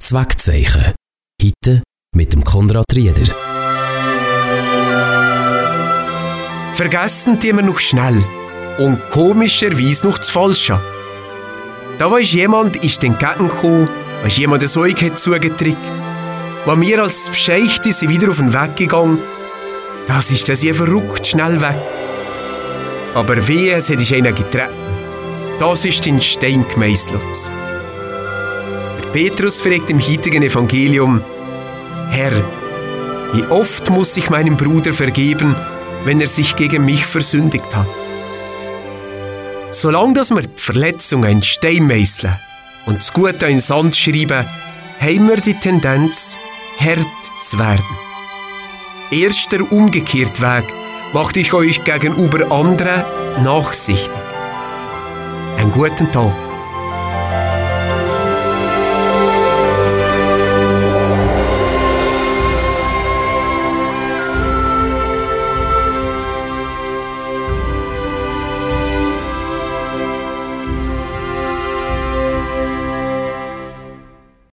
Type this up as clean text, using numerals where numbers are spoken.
Das Wegzeichen. Heute mit dem Konrad Rieder. Vergessen die wir noch schnell und komischerweise noch das Falsche. Da war jemand entgegengekommen, als jemand ein Zeug hat zugetrickt. Als wir als Bescheichte sind wieder auf den Weg gegangen, das ist das verrückt schnell weg. Aber wehe, es hat einer getreten. Das ist in Stein gemeißelt. Der Petrus fragt im heutigen Evangelium: Herr, wie oft muss ich meinem Bruder vergeben, wenn er sich gegen mich versündigt hat? Solange dass wir die Verletzungen in Stein meißeln und das Gute in Sand schreiben, haben wir die Tendenz, hart zu werden. Erst der umgekehrte Weg macht euch gegenüber anderen nachsichtig. Einen guten Tag.